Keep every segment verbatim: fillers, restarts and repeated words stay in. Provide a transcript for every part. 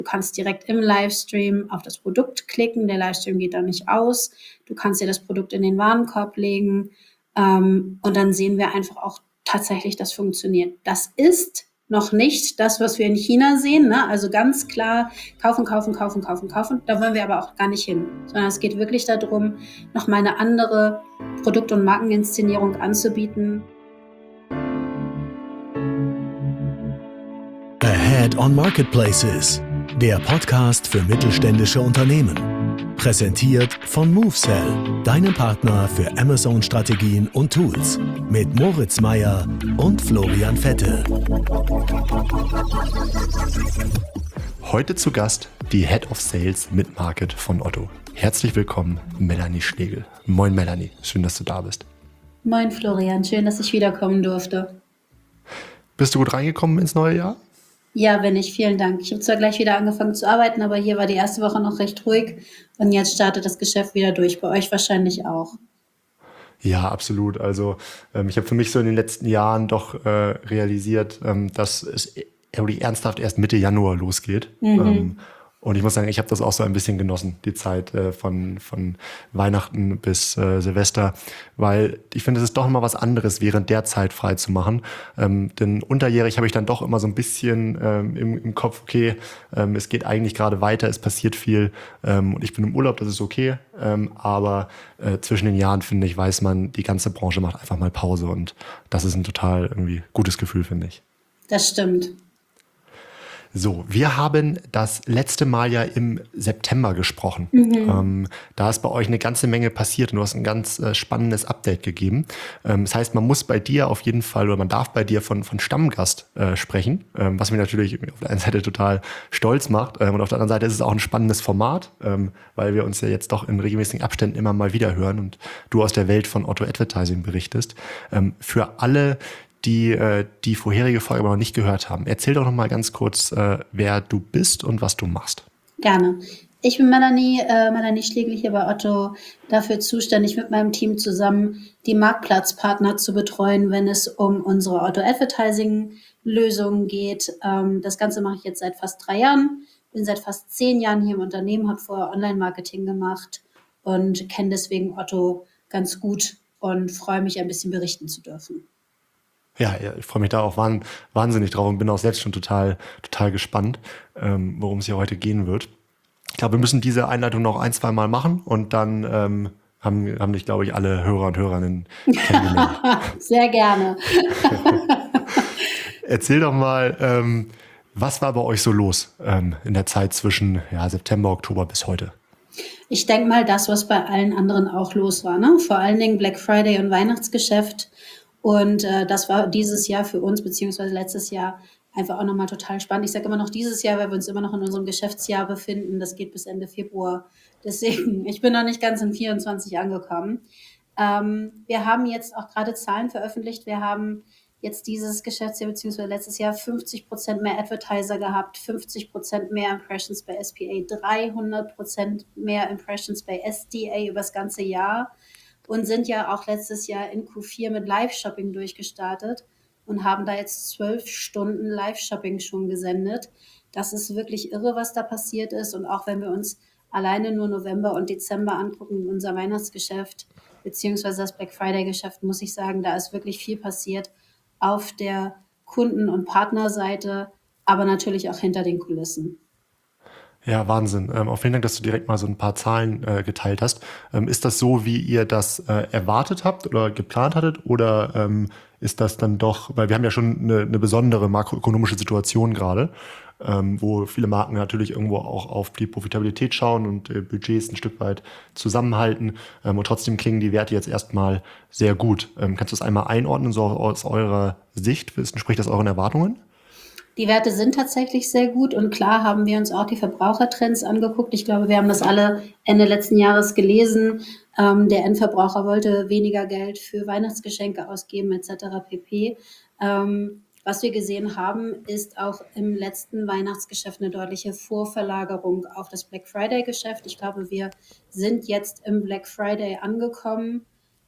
Du kannst direkt im Livestream auf das Produkt klicken, der Livestream geht dann nicht aus. Du kannst dir das Produkt in den Warenkorb legen ähm, und dann sehen wir einfach auch tatsächlich, das funktioniert. Das ist noch nicht das, was wir in China sehen, ne? Also ganz klar kaufen, kaufen, kaufen, kaufen, kaufen. Da wollen wir aber auch gar nicht hin, sondern es geht wirklich darum, nochmal eine andere Produkt- und Markeninszenierung anzubieten. Ahead on Marketplaces, der Podcast für mittelständische Unternehmen. Präsentiert von MoveSell, deinem Partner für Amazon-Strategien und Tools. Mit Moritz Meyer und Florian Vettel. Heute zu Gast die Head of Sales Mid-Market von Otto. Herzlich willkommen, Melanie Schlegel. Moin Melanie, schön, dass du da bist. Moin Florian, schön, dass ich wiederkommen durfte. Bist du gut reingekommen ins neue Jahr? Ja, bin ich. Vielen Dank. Ich habe zwar gleich wieder angefangen zu arbeiten, aber hier war die erste Woche noch recht ruhig und jetzt startet das Geschäft wieder durch. Bei euch wahrscheinlich auch. Ja, absolut. Also ähm, ich habe für mich so in den letzten Jahren doch äh, realisiert, ähm, dass es irgendwie ernsthaft erst Mitte Januar losgeht. Mhm. Ähm, und ich muss sagen, ich habe das auch so ein bisschen genossen, die Zeit äh, von, von Weihnachten bis äh, Silvester, weil ich finde, es ist doch immer was anderes, während der Zeit frei zu machen. Ähm, denn unterjährig habe ich dann doch immer so ein bisschen ähm, im, im Kopf, okay, ähm, es geht eigentlich gerade weiter, es passiert viel ähm, und ich bin im Urlaub, das ist okay. Ähm, aber äh, zwischen den Jahren, finde ich, weiß man, die ganze Branche macht einfach mal Pause und das ist ein total irgendwie gutes Gefühl, finde ich. Das stimmt. So, wir haben das letzte Mal ja im September gesprochen. Mhm. Ähm, da ist bei euch eine ganze Menge passiert und du hast ein ganz äh, spannendes Update gegeben. Ähm, das heißt, man muss bei dir auf jeden Fall oder man darf bei dir von, von Stammgast äh, sprechen, ähm, was mich natürlich auf der einen Seite total stolz macht ähm, und auf der anderen Seite ist es auch ein spannendes Format, ähm, weil wir uns ja jetzt doch in regelmäßigen Abständen immer mal wieder hören und du aus der Welt von Otto Advertising berichtest. Ähm, für alle, die äh, die vorherige Folge aber noch nicht gehört haben. Erzähl doch noch mal ganz kurz, äh, wer du bist und was du machst. Gerne. Ich bin Melanie, äh, Melanie Schlegel hier bei Otto, dafür zuständig, mit meinem Team zusammen die Marktplatzpartner zu betreuen, wenn es um unsere Otto Advertising Lösungen geht. Ähm, das Ganze mache ich jetzt seit fast drei Jahren, bin seit fast zehn Jahren hier im Unternehmen, habe vorher Online-Marketing gemacht und kenne deswegen Otto ganz gut und freue mich, ein bisschen berichten zu dürfen. Ja, ja, ich freue mich da auch wahn, wahnsinnig drauf und bin auch selbst schon total, total gespannt, ähm, worum es hier heute gehen wird. Ich glaube, wir müssen diese Einleitung noch ein, zwei Mal machen und dann ähm, haben, haben dich, glaube ich, alle Hörer und Hörerinnen kennengelernt. Sehr gerne. Erzähl doch mal, ähm, was war bei euch so los ähm, in der Zeit zwischen ja, September, Oktober bis heute? Ich denke mal, das, was bei allen anderen auch los war, ne? Vor allen Dingen Black Friday und Weihnachtsgeschäft. Und äh, das war dieses Jahr für uns, beziehungsweise letztes Jahr, einfach auch nochmal total spannend. Ich sage immer noch dieses Jahr, weil wir uns immer noch in unserem Geschäftsjahr befinden. Das geht bis Ende Februar. Deswegen, ich bin noch nicht ganz in vierundzwanzig angekommen. Ähm, wir haben jetzt auch gerade Zahlen veröffentlicht. Wir haben jetzt dieses Geschäftsjahr beziehungsweise letztes Jahr fünfzig Prozent mehr Advertiser gehabt, fünfzig Prozent mehr Impressions bei S P A, dreihundert Prozent mehr Impressions bei S D A über das ganze Jahr. Und sind ja auch letztes Jahr in Q vier mit Live-Shopping durchgestartet und haben da jetzt zwölf Stunden Live-Shopping schon gesendet. Das ist wirklich irre, was da passiert ist. Und auch wenn wir uns alleine nur November und Dezember angucken, unser Weihnachtsgeschäft beziehungsweise das Black Friday-Geschäft, muss ich sagen, da ist wirklich viel passiert auf der Kunden- und Partnerseite, aber natürlich auch hinter den Kulissen. Ja, Wahnsinn. Ähm, auch vielen Dank, dass du direkt mal so ein paar Zahlen äh, geteilt hast. Ähm, ist das so, wie ihr das äh, erwartet habt oder geplant hattet? Oder ähm, ist das dann doch, weil wir haben ja schon eine, eine besondere makroökonomische Situation gerade, ähm, wo viele Marken natürlich irgendwo auch auf die Profitabilität schauen und äh, Budgets ein Stück weit zusammenhalten. Ähm, und trotzdem klingen die Werte jetzt erstmal sehr gut. Ähm, kannst du das einmal einordnen, so aus eurer Sicht? Entspricht das euren Erwartungen? Die Werte sind tatsächlich sehr gut und klar haben wir uns auch die Verbrauchertrends angeguckt. Ich glaube, wir haben das alle Ende letzten Jahres gelesen. Ähm, der Endverbraucher wollte weniger Geld für Weihnachtsgeschenke ausgeben et cetera pp. Ähm, was wir gesehen haben, ist auch im letzten Weihnachtsgeschäft eine deutliche Vorverlagerung auf das Black Friday-Geschäft. Ich glaube, wir sind jetzt im Black Friday angekommen.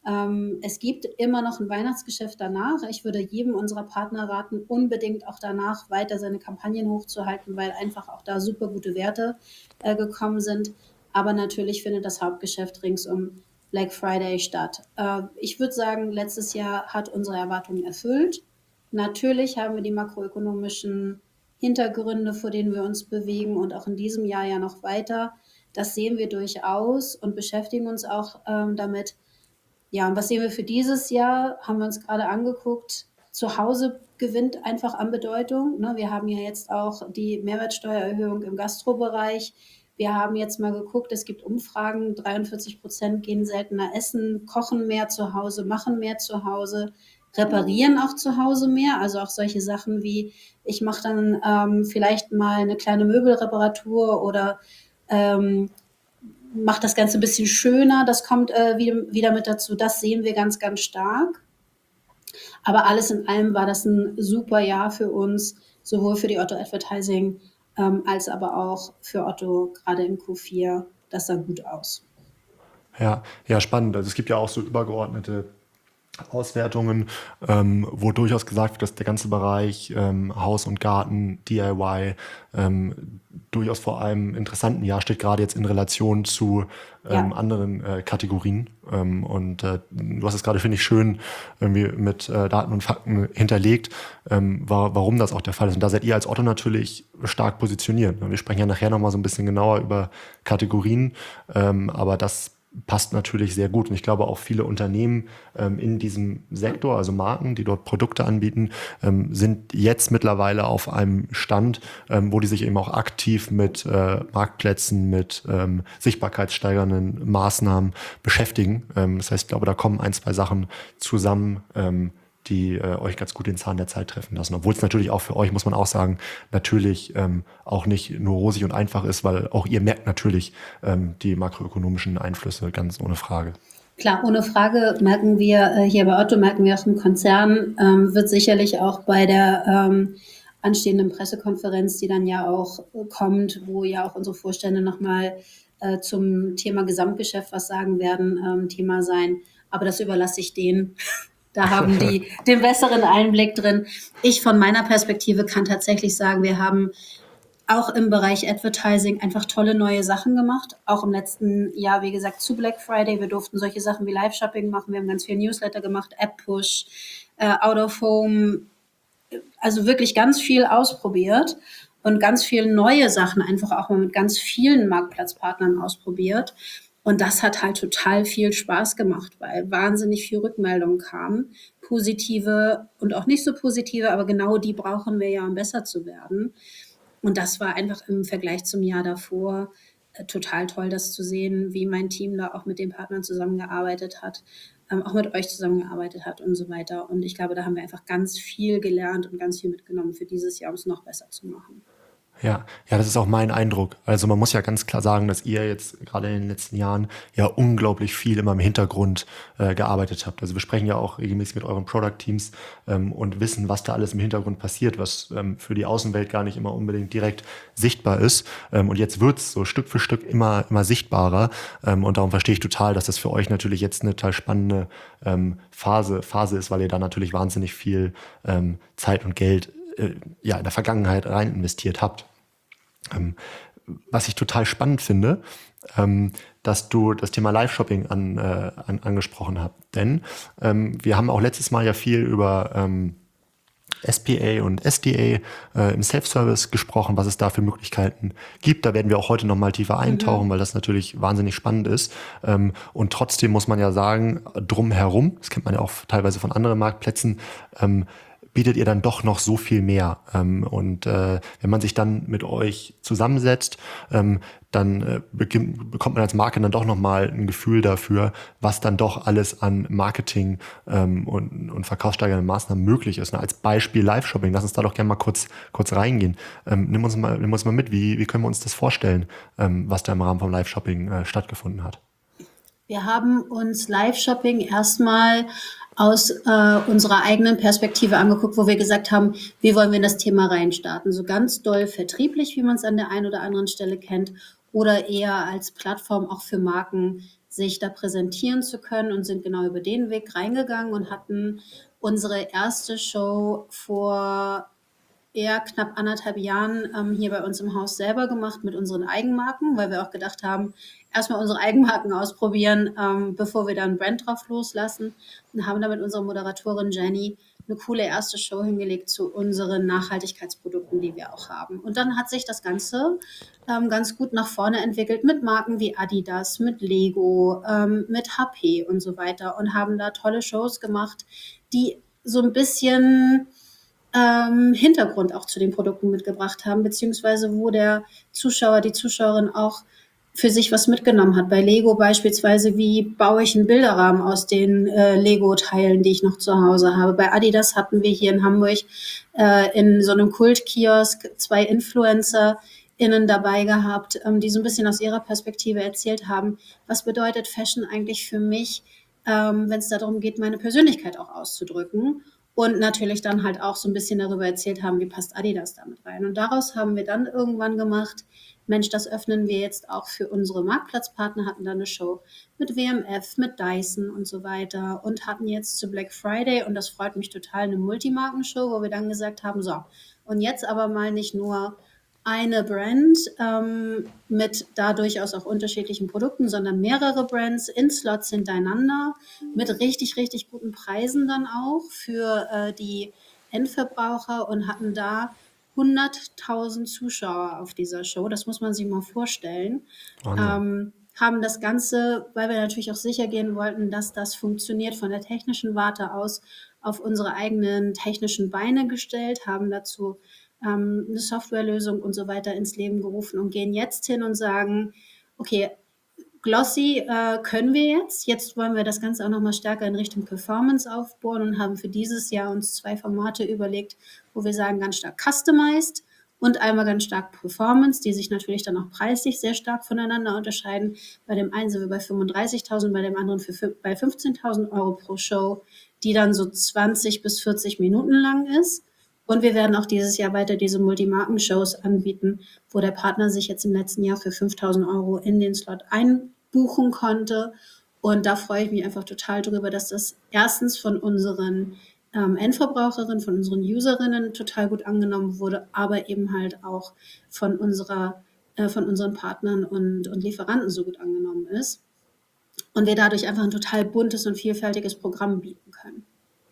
Ähm, es gibt immer noch ein Weihnachtsgeschäft danach. Ich würde jedem unserer Partner raten, unbedingt auch danach weiter seine Kampagnen hochzuhalten, weil einfach auch da super gute Werte äh, gekommen sind. Aber natürlich findet das Hauptgeschäft rings um Black Friday statt. Äh, ich würde sagen, letztes Jahr hat unsere Erwartungen erfüllt. Natürlich haben wir die makroökonomischen Hintergründe, vor denen wir uns bewegen und auch in diesem Jahr ja noch weiter. Das sehen wir durchaus und beschäftigen uns auch ähm, damit. Ja, und was sehen wir für dieses Jahr? Haben wir uns gerade angeguckt. Zu Hause gewinnt einfach an Bedeutung. Ne? Wir haben ja jetzt auch die Mehrwertsteuererhöhung im Gastrobereich. Wir haben jetzt mal geguckt, es gibt Umfragen, dreiundvierzig Prozent gehen seltener essen, kochen mehr zu Hause, machen mehr zu Hause, reparieren auch zu Hause mehr. Also auch solche Sachen wie, ich mache dann ähm, vielleicht mal eine kleine Möbelreparatur oder ähm, macht das Ganze ein bisschen schöner. Das kommt äh, wieder, wieder mit dazu. Das sehen wir ganz, ganz stark. Aber alles in allem war das ein super Jahr für uns, sowohl für die Otto Advertising ähm, als aber auch für Otto gerade in Q vier. Das sah gut aus. Ja, ja, spannend. Also es gibt ja auch so übergeordnete Auswertungen, ähm, wo durchaus gesagt wird, dass der ganze Bereich ähm, Haus und Garten, D I Y, ähm, durchaus vor einem interessanten Jahr steht, gerade jetzt in Relation zu ähm, Ja. anderen äh, Kategorien. Ähm, und äh, du hast es gerade, finde ich, schön irgendwie mit äh, Daten und Fakten hinterlegt, ähm, war, warum das auch der Fall ist. Und da seid ihr als Otto natürlich stark positioniert. Wir sprechen ja nachher nochmal so ein bisschen genauer über Kategorien, ähm, aber das passt natürlich sehr gut. Und ich glaube auch viele Unternehmen ähm, in diesem Sektor, also Marken, die dort Produkte anbieten, ähm, sind jetzt mittlerweile auf einem Stand, ähm, wo die sich eben auch aktiv mit äh, Marktplätzen, mit ähm, sichtbarkeitssteigernden Maßnahmen beschäftigen. Ähm, das heißt, ich glaube, da kommen ein, zwei Sachen zusammen, ähm, die äh, euch ganz gut den Zahn der Zeit treffen lassen. Obwohl es natürlich auch für euch, muss man auch sagen, natürlich ähm, auch nicht nur rosig und einfach ist, weil auch ihr merkt natürlich ähm, die makroökonomischen Einflüsse, ganz ohne Frage. Klar, ohne Frage merken wir äh, hier bei Otto, merken wir auch im Konzern, ähm, wird sicherlich auch bei der ähm, anstehenden Pressekonferenz, die dann ja auch äh, kommt, wo ja auch unsere Vorstände nochmal äh, zum Thema Gesamtgeschäft was sagen werden, ähm, Thema sein. Aber das überlasse ich denen. Da haben die den besseren Einblick drin. Ich von meiner Perspektive kann tatsächlich sagen, wir haben auch im Bereich Advertising einfach tolle neue Sachen gemacht. Auch im letzten Jahr, wie gesagt, zu Black Friday. Wir durften solche Sachen wie Live-Shopping machen. Wir haben ganz viel Newsletter gemacht, App-Push, äh, Out of Home. Also wirklich ganz viel ausprobiert und ganz viele neue Sachen einfach auch mal mit ganz vielen Marktplatzpartnern ausprobiert. Und das hat halt total viel Spaß gemacht, weil wahnsinnig viel Rückmeldungen kamen. Positive und auch nicht so positive, aber genau die brauchen wir ja, um besser zu werden. Und das war einfach im Vergleich zum Jahr davor äh, total toll, das zu sehen, wie mein Team da auch mit den Partnern zusammengearbeitet hat, ähm, auch mit euch zusammengearbeitet hat und so weiter. Und ich glaube, da haben wir einfach ganz viel gelernt und ganz viel mitgenommen für dieses Jahr, um es noch besser zu machen. Ja, ja, das ist auch mein Eindruck. Also man muss ja ganz klar sagen, dass ihr jetzt gerade in den letzten Jahren ja unglaublich viel immer im Hintergrund äh, gearbeitet habt. Also wir sprechen ja auch regelmäßig mit euren Product-Teams ähm, und wissen, was da alles im Hintergrund passiert, was ähm, für die Außenwelt gar nicht immer unbedingt direkt sichtbar ist. Ähm, und jetzt wird's so Stück für Stück immer immer sichtbarer. Ähm, und darum verstehe ich total, dass das für euch natürlich jetzt eine total spannende ähm, Phase Phase ist, weil ihr da natürlich wahnsinnig viel ähm, Zeit und Geld äh, ja in der Vergangenheit rein investiert habt. Ähm, was ich total spannend finde, ähm, dass du das Thema Live-Shopping an, äh, an, angesprochen hast. Denn ähm, wir haben auch letztes Mal ja viel über ähm, S P A und S D A äh, im Self-Service gesprochen, was es da für Möglichkeiten gibt. Da werden wir auch heute noch mal tiefer eintauchen, mhm. weil das natürlich wahnsinnig spannend ist. Ähm, und trotzdem muss man ja sagen, drumherum, das kennt man ja auch teilweise von anderen Marktplätzen, ähm, bietet ihr dann doch noch so viel mehr. Ähm, und äh, wenn man sich dann mit euch zusammensetzt, ähm, dann äh, beginnt, bekommt man als Marke dann doch nochmal ein Gefühl dafür, was dann doch alles an Marketing ähm, und, und verkaufssteigernden Maßnahmen möglich ist. Ne? Als Beispiel Live-Shopping, lass uns da doch gerne mal kurz kurz reingehen. Ähm, nimm uns mal, nimm uns mal mit, wie, wie können wir uns das vorstellen, ähm, was da im Rahmen vom Live-Shopping äh, stattgefunden hat? Wir haben uns Live-Shopping erstmal aus äh, unserer eigenen Perspektive angeguckt, wo wir gesagt haben, wie wollen wir in das Thema reinstarten? So ganz doll vertrieblich, wie man es an der einen oder anderen Stelle kennt, oder eher als Plattform auch für Marken sich da präsentieren zu können und sind genau über den Weg reingegangen und hatten unsere erste Show vor eher knapp anderthalb Jahren ähm, hier bei uns im Haus selber gemacht mit unseren Eigenmarken, weil wir auch gedacht haben, erstmal unsere Eigenmarken ausprobieren, ähm, bevor wir dann Brand drauf loslassen, und haben da mit unserer Moderatorin Jenny eine coole erste Show hingelegt zu unseren Nachhaltigkeitsprodukten, die wir auch haben. Und dann hat sich das Ganze ähm, ganz gut nach vorne entwickelt mit Marken wie Adidas, mit Lego, ähm, mit H P und so weiter, und haben da tolle Shows gemacht, die so ein bisschen ähm, Hintergrund auch zu den Produkten mitgebracht haben, beziehungsweise wo der Zuschauer, die Zuschauerin auch für sich was mitgenommen hat. Bei Lego beispielsweise, wie baue ich einen Bilderrahmen aus den äh, Lego-Teilen, die ich noch zu Hause habe. Bei Adidas hatten wir hier in Hamburg äh, in so einem Kultkiosk zwei InfluencerInnen dabei gehabt, ähm, die so ein bisschen aus ihrer Perspektive erzählt haben, was bedeutet Fashion eigentlich für mich, ähm, wenn es darum geht, meine Persönlichkeit auch auszudrücken. Und natürlich dann halt auch so ein bisschen darüber erzählt haben, wie passt Adidas damit rein. Und daraus haben wir dann irgendwann gemacht, Mensch, das öffnen wir jetzt auch für unsere Marktplatzpartner, hatten dann eine Show mit W M F, mit Dyson und so weiter und hatten jetzt zu Black Friday, und das freut mich total, eine Multimarkenshow, wo wir dann gesagt haben, so, und jetzt aber mal nicht nur eine Brand ähm, mit da durchaus auch unterschiedlichen Produkten, sondern mehrere Brands in Slots hintereinander mit richtig, richtig guten Preisen dann auch für äh, die Endverbraucher, und hatten da hunderttausend Zuschauer auf dieser Show. Das muss man sich mal vorstellen. Ähm, haben das Ganze, weil wir natürlich auch sicher gehen wollten, dass das funktioniert, von der technischen Warte aus auf unsere eigenen technischen Beine gestellt, haben dazu ähm, eine Softwarelösung und so weiter ins Leben gerufen und gehen jetzt hin und sagen, okay, Glossy äh, können wir jetzt. Jetzt wollen wir das Ganze auch nochmal stärker in Richtung Performance aufbauen und haben für dieses Jahr uns zwei Formate überlegt, wo wir sagen, ganz stark customized und einmal ganz stark Performance, die sich natürlich dann auch preislich sehr stark voneinander unterscheiden. Bei dem einen sind wir bei fünfunddreißigtausend, bei dem anderen für, bei fünfzehntausend Euro pro Show, die dann so zwanzig bis vierzig Minuten lang ist. Und wir werden auch dieses Jahr weiter diese Multimarken-Shows anbieten, wo der Partner sich jetzt im letzten Jahr für fünftausend Euro in den Slot einbuchen konnte. Und da freue ich mich einfach total drüber, dass das erstens von unseren ähm, Endverbraucherinnen, von unseren Userinnen total gut angenommen wurde, aber eben halt auch von unserer, äh, von unseren Partnern und, und Lieferanten so gut angenommen ist. Und wir dadurch einfach ein total buntes und vielfältiges Programm bieten können.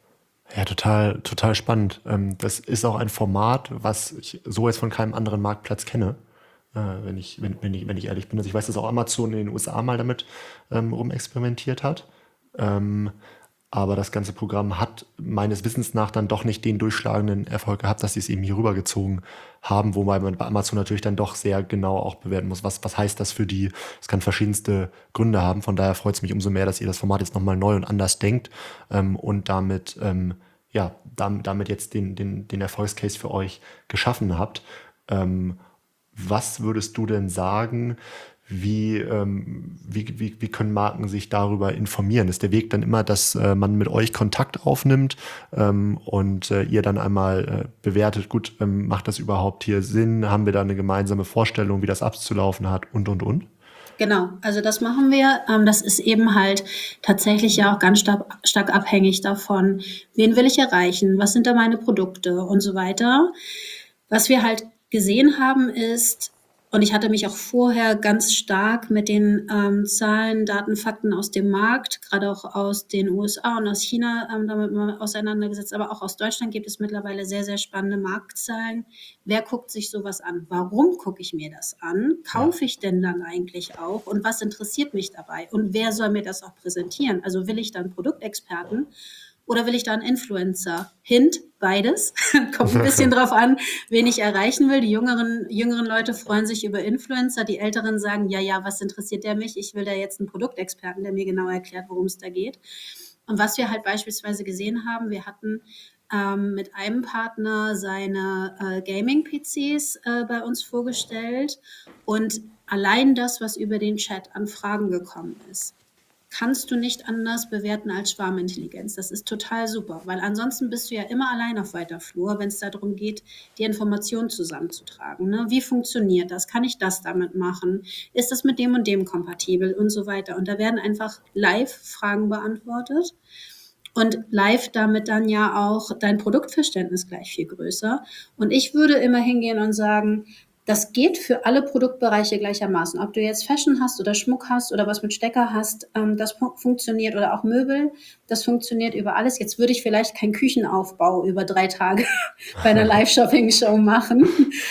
Ja, total, total spannend. Ähm, das ist auch ein Format, was ich so jetzt von keinem anderen Marktplatz kenne, äh, wenn ich, wenn, wenn ich, wenn ich ehrlich bin. Also ich weiß, dass auch Amazon in den U S A mal damit ähm, rumexperimentiert hat. Ähm, aber das ganze Programm hat meines Wissens nach dann doch nicht den durchschlagenden Erfolg gehabt, dass sie es eben hier rübergezogen haben, wobei man bei Amazon natürlich dann doch sehr genau auch bewerten muss, was, was heißt das für die. Es kann verschiedenste Gründe haben. Von daher freut es mich umso mehr, dass ihr das Format jetzt nochmal neu und anders denkt ähm, und damit, ähm, ja, damit, damit jetzt den, den, den Erfolgscase für euch geschaffen habt. Ähm, was würdest du denn sagen, wie, ähm, wie, wie, wie können Marken sich darüber informieren? Ist der Weg dann immer, dass äh, man mit euch Kontakt aufnimmt ähm, und äh, ihr dann einmal äh, bewertet, gut, ähm, macht das überhaupt hier Sinn? Haben wir da eine gemeinsame Vorstellung, wie das abzulaufen hat und, und, und? Genau, also das machen wir. Ähm, das ist eben halt tatsächlich ja auch ganz stark, stark abhängig davon, wen will ich erreichen, was sind da meine Produkte und so weiter. Was wir halt gesehen haben ist, und ich hatte mich auch vorher ganz stark mit den ähm, Zahlen, Daten, Fakten aus dem Markt, gerade auch aus den U S A und aus China ähm, damit mal auseinandergesetzt, aber auch aus Deutschland gibt es mittlerweile sehr, sehr spannende Marktzahlen. Wer guckt sich sowas an? Warum gucke ich mir das an? Kaufe ich denn dann eigentlich auch? Und was interessiert mich dabei? Und wer soll mir das auch präsentieren? Also will ich dann Produktexperten? Oder will ich da einen Influencer? Hint, beides. Kommt ein bisschen drauf an, wen ich erreichen will. Die jüngeren, jüngeren Leute freuen sich über Influencer. Die Älteren sagen, ja, ja, was interessiert der mich? Ich will da jetzt einen Produktexperten, der mir genau erklärt, worum es da geht. Und was wir halt beispielsweise gesehen haben, wir hatten ähm, mit einem Partner seine äh, Gaming-P Cs äh, bei uns vorgestellt. Und allein das, was über den Chat an Fragen gekommen ist, kannst du nicht anders bewerten als Schwarmintelligenz. Das ist total super, weil ansonsten bist du ja immer allein auf weiter Flur, wenn es darum geht, die Informationen zusammenzutragen. Ne? Wie funktioniert das? Kann ich das damit machen? Ist das mit dem und dem kompatibel und so weiter? Und da werden einfach live Fragen beantwortet. Und live damit dann ja auch dein Produktverständnis gleich viel größer. Und ich würde immer hingehen und sagen, das geht für alle Produktbereiche gleichermaßen. Ob du jetzt Fashion hast oder Schmuck hast oder was mit Stecker hast, ähm, das fu- funktioniert. Oder auch Möbel, das funktioniert über alles. Jetzt würde ich vielleicht keinen Küchenaufbau über drei Tage bei einer Live-Shopping-Show machen.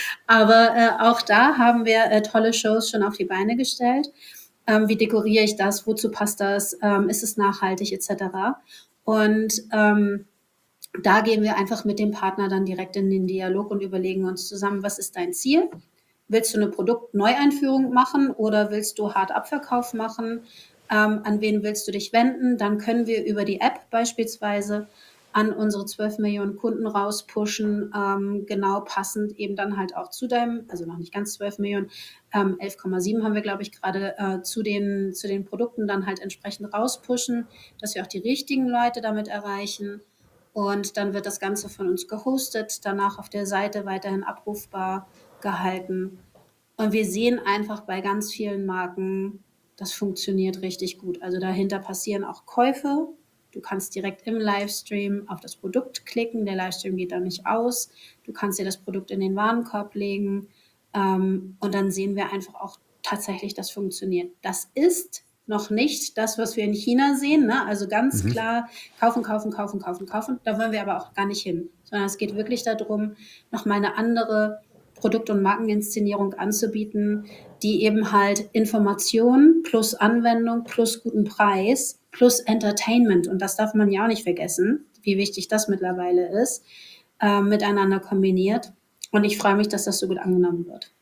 Aber äh, auch da haben wir äh, tolle Shows schon auf die Beine gestellt. Ähm, wie dekoriere ich das? Wozu passt das? Ähm, ist es nachhaltig et cetera. Und ähm, da gehen wir einfach mit dem Partner dann direkt in den Dialog und überlegen uns zusammen, was ist dein Ziel? Willst du eine Produktneueinführung machen oder willst du Hard-Abverkauf machen? Ähm, an wen willst du dich wenden? Dann können wir über die App beispielsweise an unsere zwölf Millionen Kunden rauspushen, ähm, genau passend eben dann halt auch zu deinem, also noch nicht ganz zwölf Millionen, ähm, elf Komma sieben haben wir, glaube ich, gerade äh, zu den, zu den Produkten dann halt entsprechend rauspushen, dass wir auch die richtigen Leute damit erreichen. Und dann wird das Ganze von uns gehostet, danach auf der Seite weiterhin abrufbar gehalten. Und wir sehen einfach bei ganz vielen Marken, das funktioniert richtig gut. Also dahinter passieren auch Käufe. Du kannst direkt im Livestream auf das Produkt klicken. Der Livestream geht dann nicht aus. Du kannst dir das Produkt in den Warenkorb legen. Ähm, und dann sehen wir einfach auch tatsächlich, das funktioniert. Das ist noch nicht das, was wir in China sehen. Ne? Also ganz Mhm. klar kaufen, kaufen, kaufen, kaufen, kaufen. Da wollen wir aber auch gar nicht hin. Sondern es geht wirklich darum, nochmal eine andere Produkt- und Markeninszenierung anzubieten, die eben halt Information plus Anwendung plus guten Preis plus Entertainment, und das darf man ja auch nicht vergessen, wie wichtig das mittlerweile ist, äh, miteinander kombiniert. Und ich freue mich, dass das so gut angenommen wird.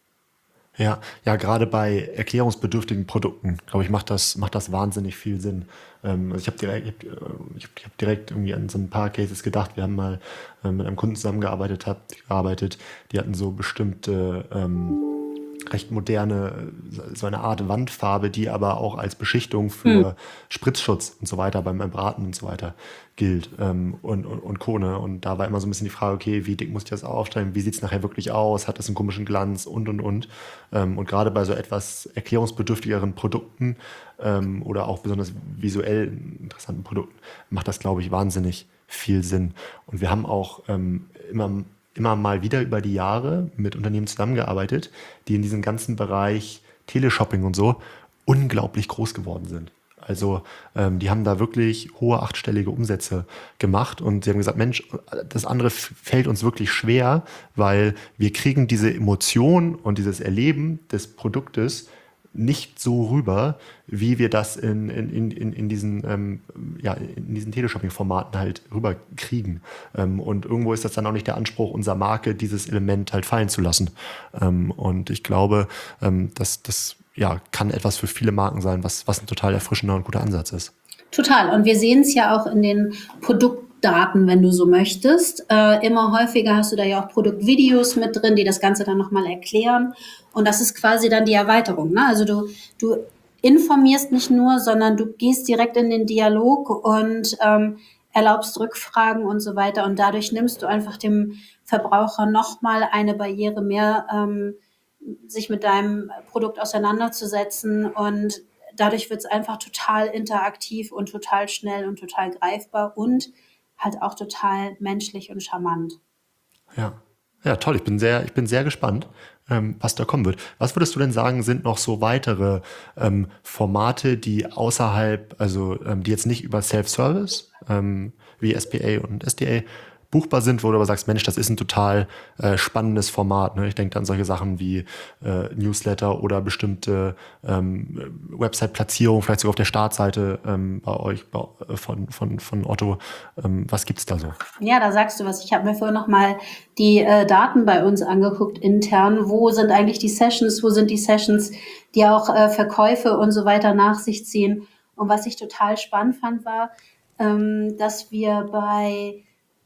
Ja, ja, gerade bei erklärungsbedürftigen Produkten, glaube ich, macht das, macht das wahnsinnig viel Sinn. Ähm, also ich habe direkt, ich hab, äh, ich hab, ich hab direkt irgendwie an so ein paar Cases gedacht. Wir haben mal äh, mit einem Kunden zusammengearbeitet, hab, gearbeitet, die hatten so bestimmte ähm, recht moderne, so eine Art Wandfarbe, die aber auch als Beschichtung für hm. Spritzschutz und so weiter beim Braten und so weiter gilt ähm, und, und, und Co. Ne? Und da war immer so ein bisschen die Frage, okay, wie dick muss ich das aufstellen, wie sieht es nachher wirklich aus, hat das einen komischen Glanz und, und, und. Ähm, und gerade bei so etwas erklärungsbedürftigeren Produkten ähm, oder auch besonders visuell interessanten Produkten macht das, glaube ich, wahnsinnig viel Sinn. Und wir haben auch ähm, immer immer mal wieder über die Jahre mit Unternehmen zusammengearbeitet, die in diesem ganzen Bereich Teleshopping und so unglaublich groß geworden sind. Also ähm, die haben da wirklich hohe achtstellige Umsätze gemacht und sie haben gesagt, Mensch, das andere fällt uns wirklich schwer, weil wir kriegen diese Emotion und dieses Erleben des Produktes nicht so rüber, wie wir das in, in, in, in diesen, ähm, ja, in diesen Teleshopping-Formaten halt rüberkriegen. Ähm, und irgendwo ist das dann auch nicht der Anspruch unserer Marke, dieses Element halt fallen zu lassen. Ähm, und ich glaube, ähm, dass das ja, kann etwas für viele Marken sein, was, was ein total erfrischender und guter Ansatz ist. Total. Und wir sehen es ja auch in den Produktdaten, wenn du so möchtest. Äh, immer häufiger hast du da ja auch Produktvideos mit drin, die das Ganze dann nochmal erklären. Und das ist quasi dann die Erweiterung. Ne? Also du, du informierst nicht nur, sondern du gehst direkt in den Dialog und ähm, erlaubst Rückfragen und so weiter. Und dadurch nimmst du einfach dem Verbraucher nochmal eine Barriere mehr, ähm, sich mit deinem Produkt auseinanderzusetzen, und dadurch wird es einfach total interaktiv und total schnell und total greifbar und halt auch total menschlich und charmant. Ja, ja, toll. Ich bin sehr, ich bin sehr gespannt, ähm, was da kommen wird. Was würdest du denn sagen, sind noch so weitere ähm, Formate, die außerhalb, also ähm, die jetzt nicht über Self-Service ähm, wie S P A und S D A buchbar sind, wo du aber sagst, Mensch, das ist ein total äh, spannendes Format. Ne? Ich denke an solche Sachen wie äh, Newsletter oder bestimmte ähm, Website-Platzierung, vielleicht sogar auf der Startseite ähm, bei euch bei, äh, von, von, von Otto. Ähm, was gibt's da so? Ja, da sagst du was. Ich habe mir vorhin noch mal die äh, Daten bei uns angeguckt intern. Wo sind eigentlich die Sessions? Wo sind die Sessions, die auch äh, Verkäufe und so weiter nach sich ziehen? Und was ich total spannend fand, war, ähm, dass wir bei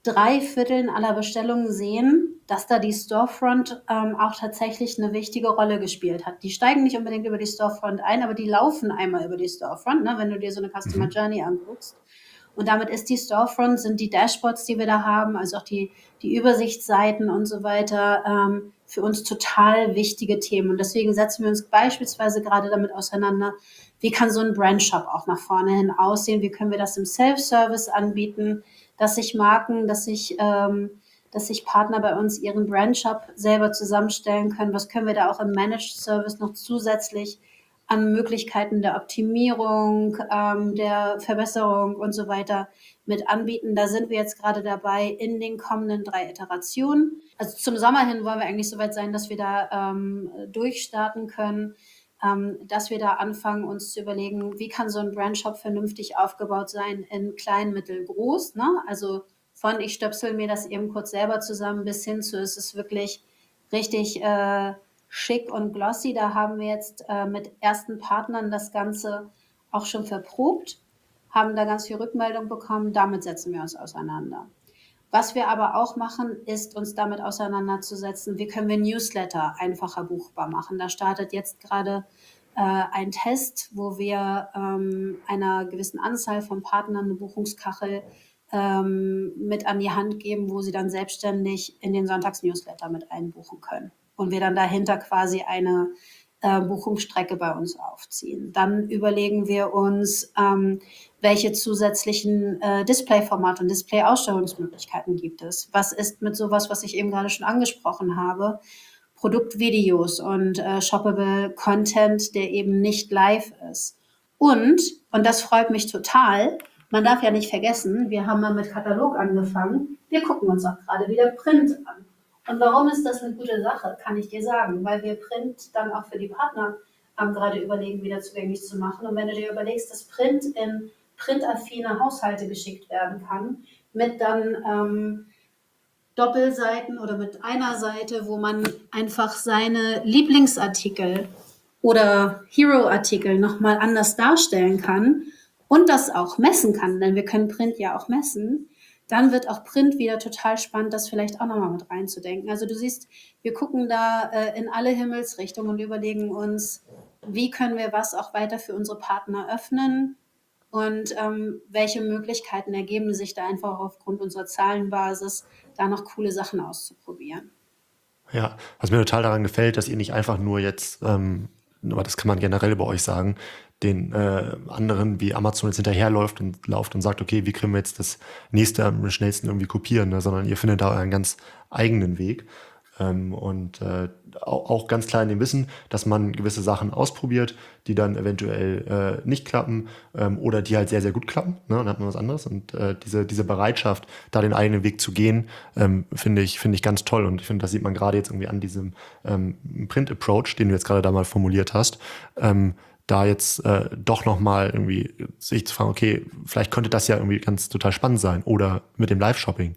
drei Vierteln aller Bestellungen sehen, dass da die Storefront ähm, auch tatsächlich eine wichtige Rolle gespielt hat. Die steigen nicht unbedingt über die Storefront ein, aber die laufen einmal über die Storefront, ne, wenn du dir so eine Customer Journey anguckst. Und damit ist die Storefront, sind die Dashboards, die wir da haben, also auch die, die Übersichtsseiten und so weiter, ähm, für uns total wichtige Themen. Und deswegen setzen wir uns beispielsweise gerade damit auseinander, wie kann so ein Brandshop auch nach vorne hin aussehen, wie können wir das im Self-Service anbieten, dass sich Marken, dass sich, ähm, dass sich Partner bei uns ihren Brandshop selber zusammenstellen können. Was können wir da auch im Managed Service noch zusätzlich an Möglichkeiten der Optimierung, ähm, der Verbesserung und so weiter mit anbieten. Da sind wir jetzt gerade dabei in den kommenden drei Iterationen. Also zum Sommer hin wollen wir eigentlich soweit sein, dass wir da ähm, durchstarten können, ähm, dass wir da anfangen, uns zu überlegen, wie kann so ein Brandshop vernünftig aufgebaut sein in klein, mittel, groß. Ne? Also von ich stöpsel mir das eben kurz selber zusammen bis hin zu, es ist wirklich richtig äh, schick und glossy. Da haben wir jetzt äh, mit ersten Partnern das Ganze auch schon verprobt, haben da ganz viel Rückmeldung bekommen. Damit setzen wir uns auseinander. Was wir aber auch machen, ist uns damit auseinanderzusetzen, wie können wir Newsletter einfacher buchbar machen. Da startet jetzt gerade äh, ein Test, wo wir ähm, einer gewissen Anzahl von Partnern eine Buchungskachel ähm, mit an die Hand geben, wo sie dann selbstständig in den Sonntags-Newsletter mit einbuchen können. Und wir dann dahinter quasi eine äh, Buchungsstrecke bei uns aufziehen. Dann überlegen wir uns, ähm, welche zusätzlichen äh, Display-Formate und Display-Ausstellungsmöglichkeiten gibt es. Was ist mit sowas, was ich eben gerade schon angesprochen habe, Produktvideos und äh, shoppable Content, der eben nicht live ist. Und, und das freut mich total, man darf ja nicht vergessen, wir haben mal mit Katalog angefangen, wir gucken uns auch gerade wieder Print an. Und warum ist das eine gute Sache, kann ich dir sagen, weil wir Print dann auch für die Partner ähm, gerade überlegen, wieder zugänglich zu machen. Und wenn du dir überlegst, dass Print in printaffine Haushalte geschickt werden kann, mit dann ähm, Doppelseiten oder mit einer Seite, wo man einfach seine Lieblingsartikel oder Hero-Artikel nochmal anders darstellen kann und das auch messen kann, denn wir können Print ja auch messen, dann wird auch Print wieder total spannend, das vielleicht auch nochmal mit reinzudenken. Also du siehst, wir gucken da äh, in alle Himmelsrichtungen und überlegen uns, wie können wir was auch weiter für unsere Partner öffnen und ähm, welche Möglichkeiten ergeben sich da einfach aufgrund unserer Zahlenbasis, da noch coole Sachen auszuprobieren. Ja, was mir total daran gefällt, dass ihr nicht einfach nur jetzt, ähm, aber das kann man generell bei euch sagen, den äh, anderen wie Amazon jetzt hinterherläuft und lauft und sagt, okay, wie kriegen wir jetzt das nächste am schnellsten irgendwie kopieren, ne? Sondern ihr findet da euren ganz eigenen Weg. Ähm, und äh, auch, auch ganz klar in dem Wissen, dass man gewisse Sachen ausprobiert, die dann eventuell äh, nicht klappen ähm, oder die halt sehr, sehr gut klappen. Ne? Dann hat man was anderes. Und äh, diese, diese Bereitschaft, da den eigenen Weg zu gehen, ähm, finde ich, finde ich ganz toll. Und ich finde, das sieht man gerade jetzt irgendwie an diesem ähm, Print-Approach, den du jetzt gerade da mal formuliert hast. Ähm, da jetzt äh, doch nochmal irgendwie sich zu fragen, okay, vielleicht könnte das ja irgendwie ganz total spannend sein. Oder mit dem Live-Shopping.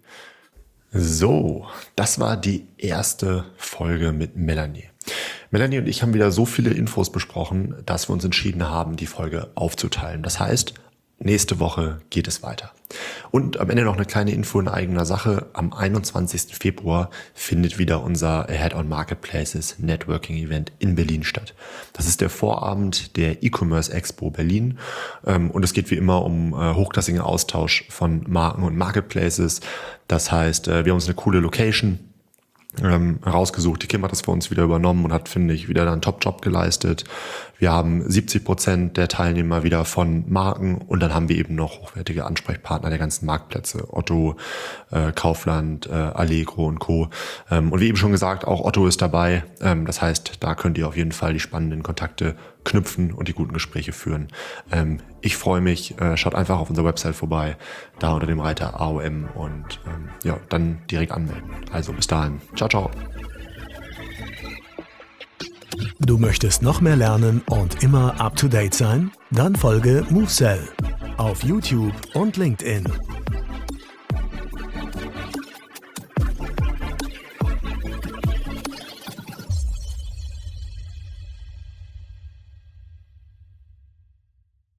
So, das war die erste Folge mit Melanie. Melanie und ich haben wieder so viele Infos besprochen, dass wir uns entschieden haben, die Folge aufzuteilen. Das heißt, nächste Woche geht es weiter. Und am Ende noch eine kleine Info in eigener Sache. Am einundzwanzigsten Februar findet wieder unser Ahead on Marketplaces Networking Event in Berlin statt. Das ist der Vorabend der E-Commerce Expo Berlin. Und es geht wie immer um hochklassigen Austausch von Marken und Marketplaces. Das heißt, wir haben uns eine coole Location Ähm, rausgesucht. Die Kim hat das für uns wieder übernommen und hat, finde ich, wieder einen Top-Job geleistet. Wir haben siebzig Prozent der Teilnehmer wieder von Marken und dann haben wir eben noch hochwertige Ansprechpartner der ganzen Marktplätze. Otto, äh, Kaufland, äh, Allegro und Co. Ähm, und wie eben schon gesagt, auch Otto ist dabei. Ähm, das heißt, da könnt ihr auf jeden Fall die spannenden Kontakte knüpfen und die guten Gespräche führen. Ähm, ich freue mich. Äh, schaut einfach auf unserer Website vorbei, da unter dem Reiter A O M und ähm, ja, dann direkt anmelden. Also bis dahin. Ciao, ciao. Du möchtest noch mehr lernen und immer up to date sein? Dann folge MoveSell auf YouTube und LinkedIn.